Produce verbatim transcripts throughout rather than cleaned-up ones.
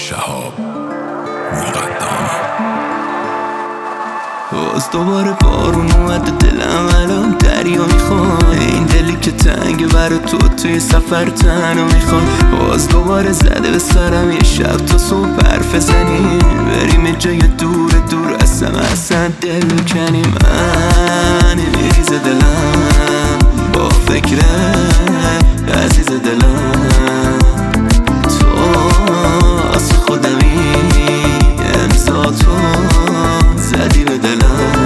شهاب مقدم. باز دوباره بارون اومده دلم الان دریا میخواد، این دلی که تنگ برا تو توی سفر تنها میخواد. باز دوباره زده به سرم یه شب تا صبح حرف بزنیم، بریم یه جای دور دور اصلا اصلا دل بکنیم. من میریزه دلم با فکرت عزیز دلم، تو از خودمی امضا تو زدی به دلم.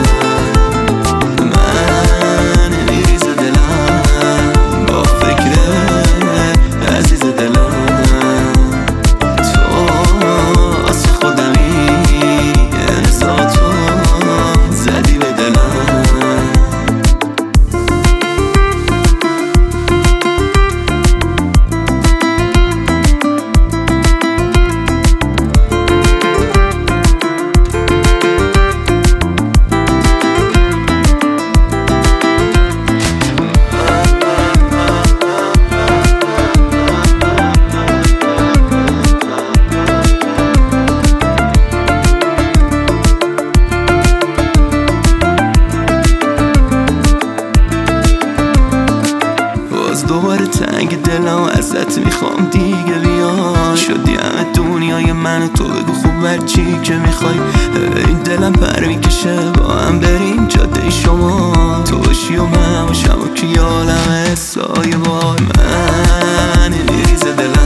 من میریزه دلم با فکرت عزیز دلم، تو از خودمی امضا تو زدی به دلم. دوباره تنگ دلم ازت میخوام دیگه بیا، شدی همه دنیای من و تو، بگو خوب هر چی که میخوای. این دلم پر میکشه با هم بریم جاده شما، تو باشی و من باشم و که عالم سایه بار. من میریزه دلم